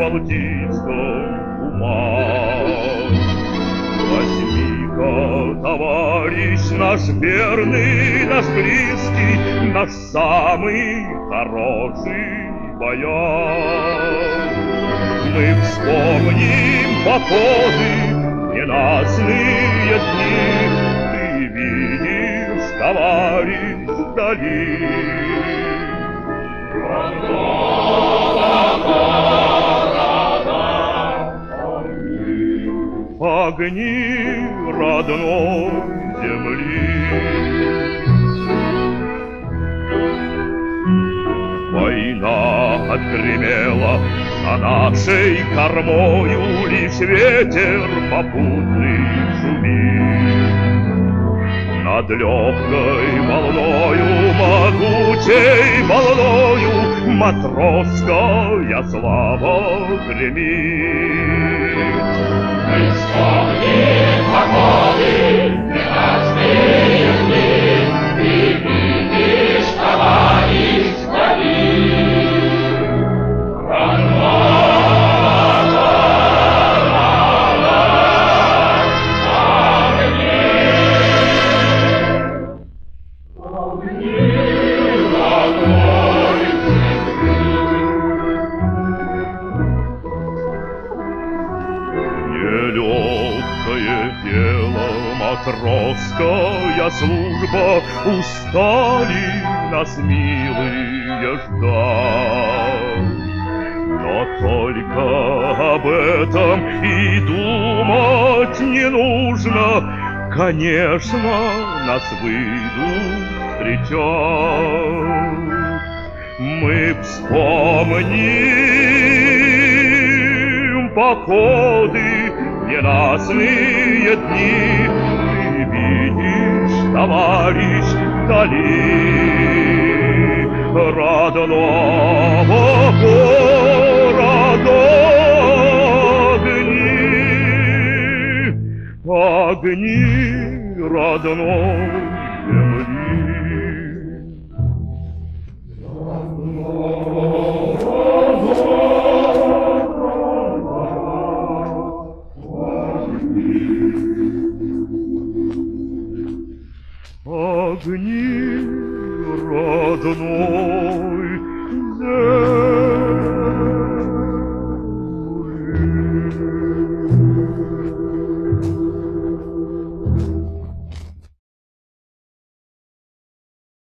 Балтийском умах. Возьми-ка, товарищ, наш верный, наш близкий, наш самый хороший баян. Мы вспомним походы, ненастные дни. Ты видишь, товарищ, вдали огни родной земли. Война отгремела за нашей кормою, лишь ветер попутный шумит. Над легкой волною, могучей волною, матросская слава гремит. Мы вспомним походы, ненастные дни. Ты видишь, товарищ, вдали Нелегкое дело, матросская служба, устали нас, милые, ждать. Но только об этом и думать не нужно. Конечно, нас выйдут встречать. Мы вспомним походы, ненастные дни. Ты видишь, товарищ, вдали родного города огни родной земли. Огни родной